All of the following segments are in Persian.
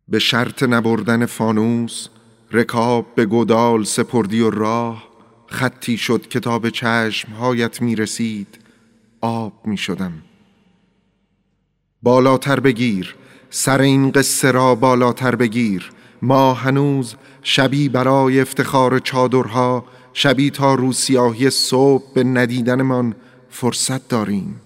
به شرط نبردن فانوس رکاب به گودال سپردی و راه، خطی شد کتاب چشمهایت می رسید، آب می شدم. بالاتر بگیر سر این قصه را، بالاتر بگیر. ما هنوز شبی برای افتخار چادرها، شبی تا روسیاهی صبح به ندیدنمان فرصت داریم.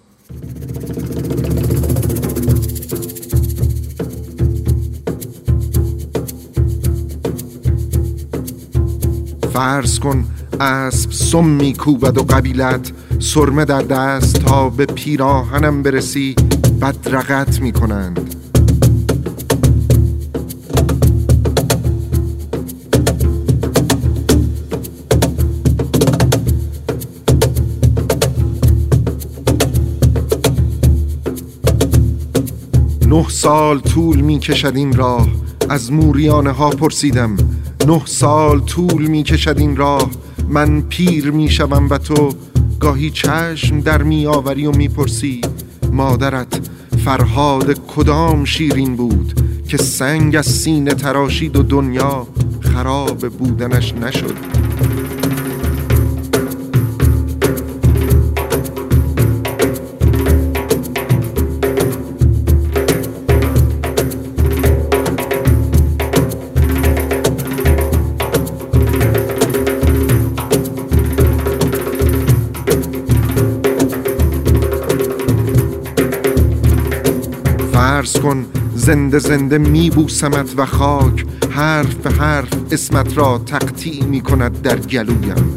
فرض کن اسب سم می کوبد و قبیلت سرمه در دست، تا به پیراهنم برسی بدرقت می کنند. نه سال طول می کشد این راه، از موریانه ها پرسیدم. 9 سال طول می کشد این راه، من پیر می شوم و تو گاهی چشم در می آوری و می پرسی مادرت فرهاد کدام شیرین بود که سنگ از سینه تراشید و دنیا خراب بودنش نشد. فرض کن زنده زنده میبوسمت و خاک حرف به حرف اسمت را تقطیع میکند در گلویم.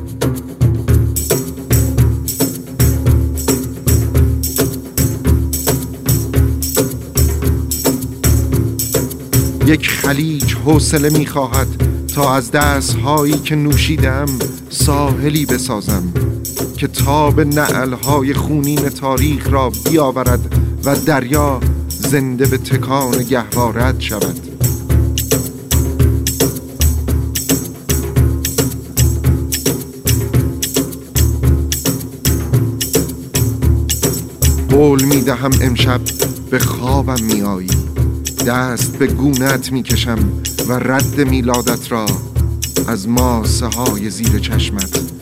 یک خلیج حوصله میخواهد تا از دستهایی که نوشیدم ساحلی بسازم که تاب نعلهای خونین تاریخ را بیاورد و دریا زنده به تکان گهوارت شود. قول می دهم امشب به خوابم می آیی، دست به گونت می کشم و رد میلادت را از ماسه های زیر چشمت